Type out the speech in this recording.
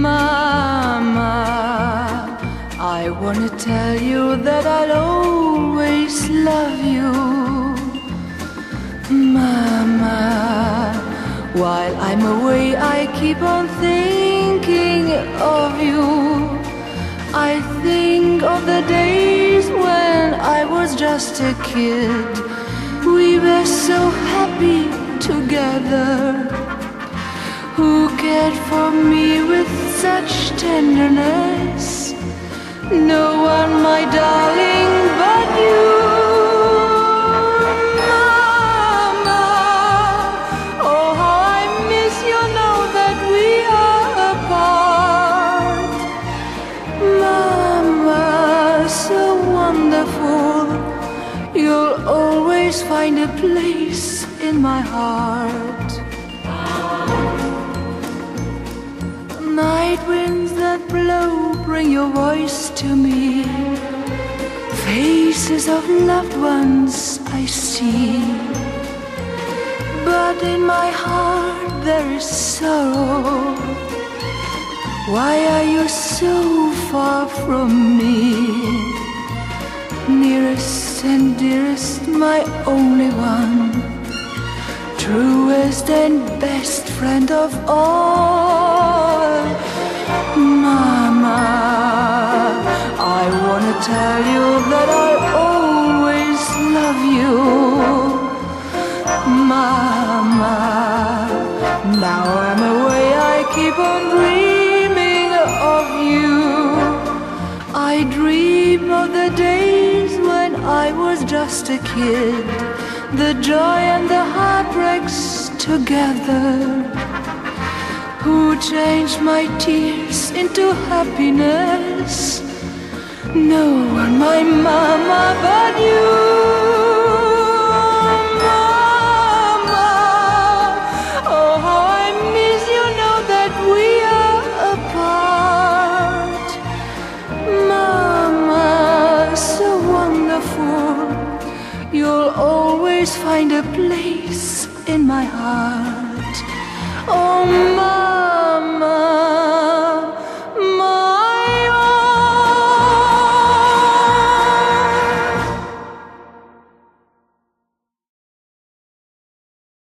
Mama, I wanna tell you that I'll always love you. Mama, while I'm away I keep on thinking of you. I think of the days when I was just a kid. We were so happy together. Who cared for me with such tenderness? No one, my darling, but you. Mama, oh how I miss you now that we are apart. Mama, so wonderful, you'll always find a place in my heart. Night winds that blow bring your voice to me. Faces of loved ones I see, but in my heart there is sorrow. Why are you so far from me? Nearest and dearest, my only one, truest and best friend of all. Mama, I wanna tell you that I'll always love you. Mama, now I'm away, I keep on dreaming of you. I dream of the days when I was just a kid, the joy and the heartbreaks together. Who changed my tears into happiness? No one, my mama, but you. Mama, oh how I miss you now that we are apart. Mama, so wonderful, you'll always find a place in my heart.